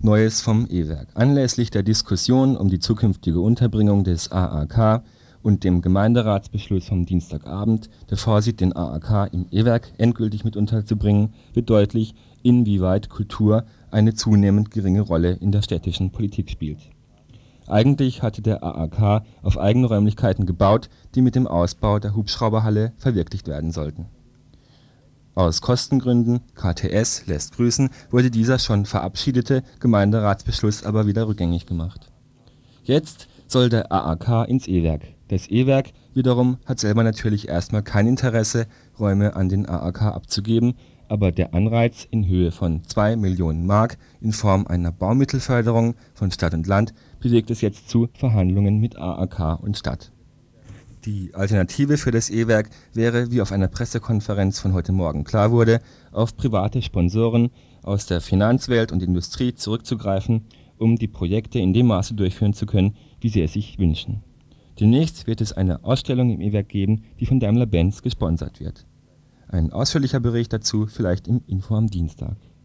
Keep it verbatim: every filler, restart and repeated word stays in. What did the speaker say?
Neues vom E-Werk. Anlässlich der Diskussion um die zukünftige Unterbringung des A A K und dem Gemeinderatsbeschluss vom Dienstagabend, der vorsieht, den A A K im E-Werk endgültig mit unterzubringen, wird deutlich, inwieweit Kultur eine zunehmend geringe Rolle in der städtischen Politik spielt. Eigentlich hatte der A A K auf eigene Räumlichkeiten gebaut, die mit dem Ausbau der Hubschrauberhalle verwirklicht werden sollten. Aus Kostengründen, K T S lässt grüßen, wurde dieser schon verabschiedete Gemeinderatsbeschluss aber wieder rückgängig gemacht. Jetzt soll der A A K ins E-Werk. Das E-Werk wiederum hat selber natürlich erstmal kein Interesse, Räume an den A A K abzugeben, aber der Anreiz in Höhe von zwei Millionen Mark in Form einer Baumittelförderung von Stadt und Land bewegt es jetzt zu Verhandlungen mit A A K und Stadt. Die Alternative für das E-Werk wäre, wie auf einer Pressekonferenz von heute Morgen klar wurde, auf private Sponsoren aus der Finanzwelt und Industrie zurückzugreifen, um die Projekte in dem Maße durchführen zu können, wie sie es sich wünschen. Demnächst wird es eine Ausstellung im E-Werk geben, die von Daimler-Benz gesponsert wird. Ein ausführlicher Bericht dazu vielleicht im Info am Dienstag.